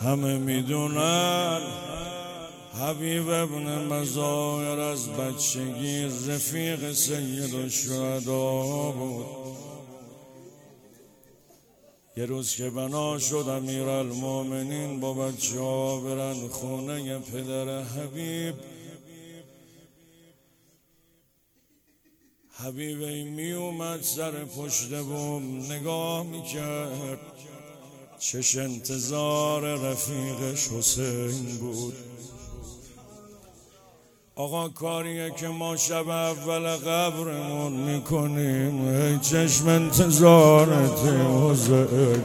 همه میدونن حبیب ابن مظاهر از بچگی رفیق سید الشهدا بود. یه روز که بنا شد امیرالمومنین با بچه ها برن خونه پدر حبیب این می اومد سر پشت بوم نگاه میکرد، چش انتظار رفیقش حسین بود. آقا کاریه که ما شب اول قبرمون میکنیم، ای چشم انتظارت حسین.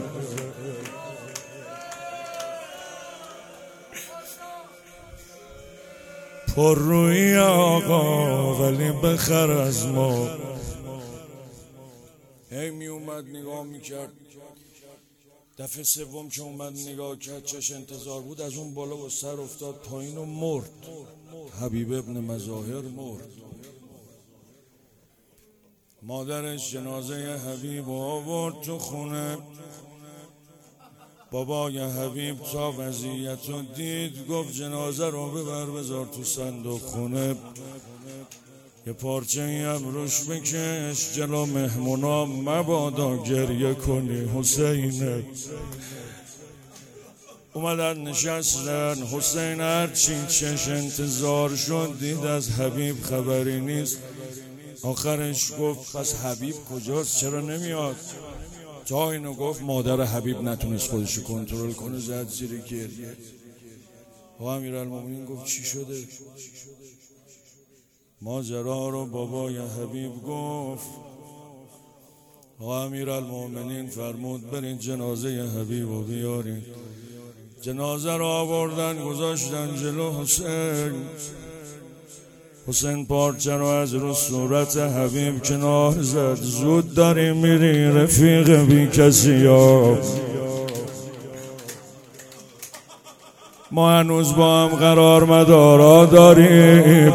پر روی آقا ولی بخر از ما. هی می اومد نگاه میکرد، دفعه سوم که اومد نگاه کرد چش انتظار بود، از اون بالا و سر افتاد پایین و مرد. حبیب ابن مظاهر مرد. مادرش جنازه حبیب آورد تو خونه. بابای حبیب تا وضعیت رو دید گفت جنازه رو ببر بذار تو صندوق خونه، یه پارچه هم روش بکش جلو مهمونا مبادا گریه کنی حسینه. اومدن نشستن. حسین هرچی چش انتظار شد دید از حبیب خبری نیست. آخرش گفت پس حبیب کجاست چرا نمیاد؟ تا اینو گفت مادر حبیب نتونست خودشو کنترل کنه زد زیر گریه. امیرالمومنین گفت چی شده؟ ماجرا رو بابای حبیب گفت. امیرالمومنین فرمود برین جنازه حبیب رو بیارین. جنازه رو آوردن گذاشتن جلو حسین. حسین پارچه رو از رو صورت حبیب کنار زد. زود داری میری رفیق بی کسی ها، ما هنوز با هم قرار مدارا داریم.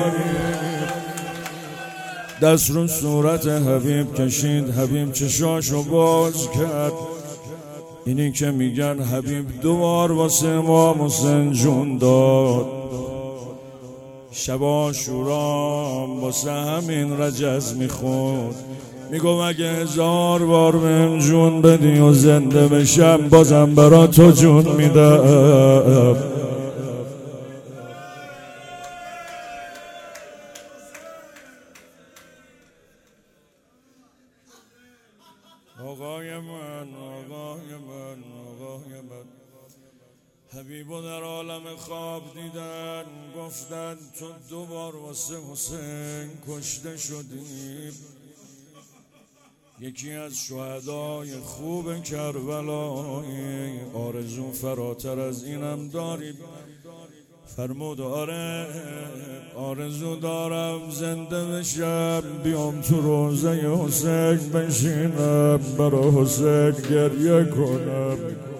دست رو صورت حبیب کشید. حبیب چشاشو باز کرد. اینی که میگن حبیب دوبار واسه امام حسین جون داد. شب عاشورا واسه همین رجز میخوند. میگو اگه 1000 بار بهم جون بدی و زنده بشم بازم برا تو جون میدم. آقای من حبیبو در عالم خواب دیدن. گفتن تو دوبار واسه حسین کشته شدی. یکی از شهدای خوب کربلایی. آرزو فراتر از اینم داری؟ فرمود آره آرزو دارم زنده بشم بیام تو روزه حسین بشینم برا حسین گریه کنم.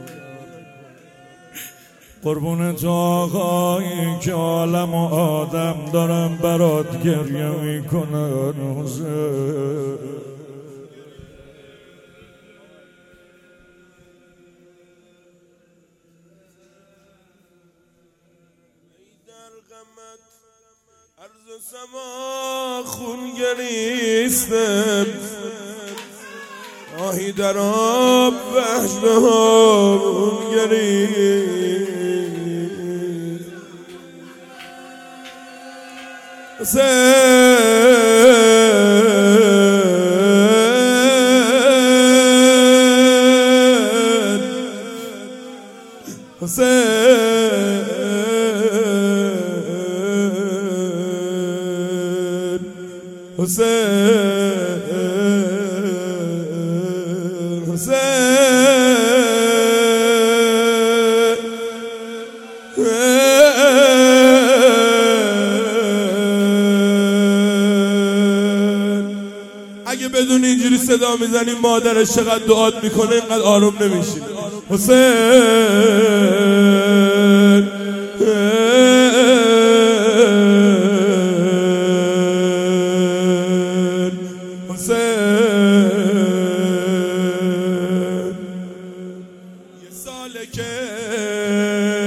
قربون تو آقایی که عالم و آدم دارم برات گریه میکنن حسین. عرض سما خون گریستم، آهی در آب وحش به هامون گریست. اگه بدون اینجوری صدا میزنی مادرش چقدر دعات میکنه اینقدر آروم نمیشی. حسین یه ساله که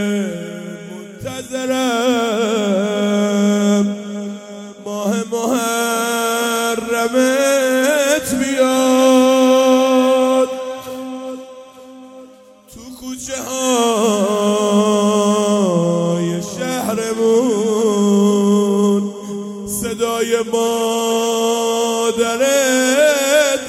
محرمت بیاد تو کوچه های شهرمون صدای مادرت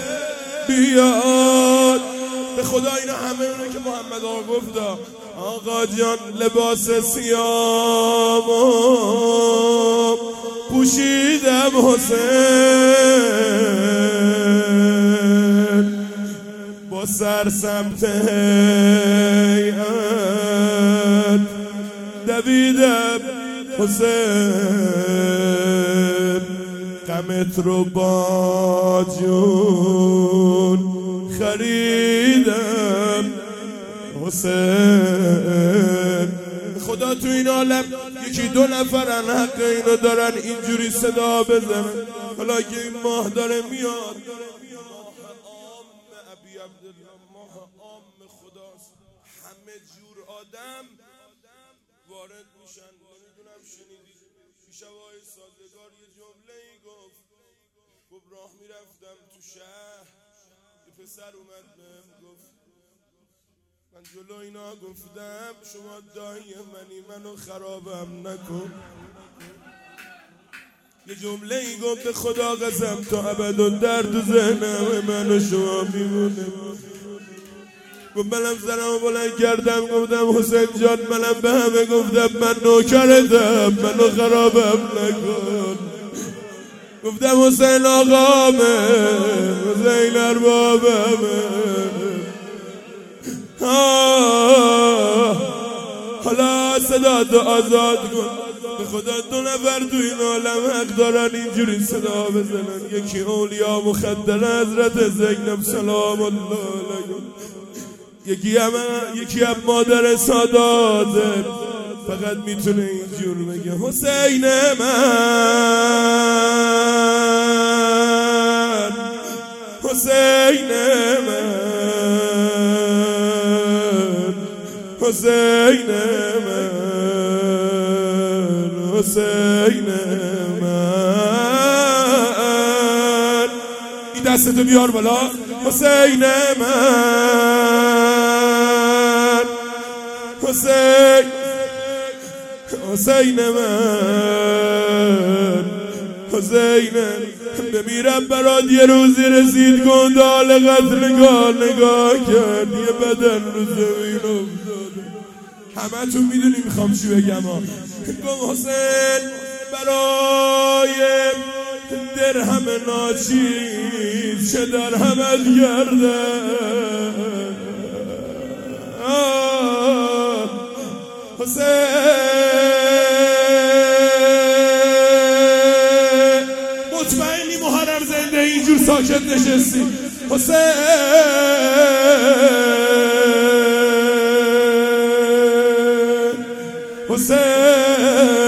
بیاد. به خدا اینا همه اونه که محمد آقا گفتا آقا جان لباس سیامو پوشیدم حسین با سر سمت هیئت دویدم حسین غمت رو با جون خریدم حسین. خدا تو این عالم یکی دو نفرن حق اینو دارن اینجوری صدا بزنن. حالا که این ماه داره میاد، ماه عام ابی عبدالله، ماه عام خداست، همه جور آدم وارد میشن. نمیدونم شنیدید پیشوای سازگار یه جمله ای گفت راه میرفتم تو شهر، یه پسر اومد بهم گفت من جلو اینا گفتم شما دایی منو خرابم نکن. یه جمله ای گفت به خدا قسم تا ابد تو ذهنم من و شما میمونه. گفت منم سرمو بلند کردم گفتم حسین جان منم به همه گفتم من نوکرتم منو خرابم نکن. گفتم حسین آقامه حسین اربابمه. حالا صدا تو آزاد کن. به خدا دو نفر تو این عالم حق دارن اینجوری صدا بزنن. یکی اولیا مخدر حضرت زینب سلام الله علیها، یکی هم مادر ساداته فقط میتونه اینجور بگه حسین من حسین من حسین من حسین من. این دستتو بیار بالا. حسین من حسین من حسین بمیرم برات یه روزی رسید گندال قتل نگاه کرد یه بدن رو زمین افتاده. همه تون میدونی میخوام چی بگم ها. گم حسین برای درهم ناچیز چه درهمت کرده. حسین مطمئنی محرم زنده اینجور ساکت نشستی. حسین حسین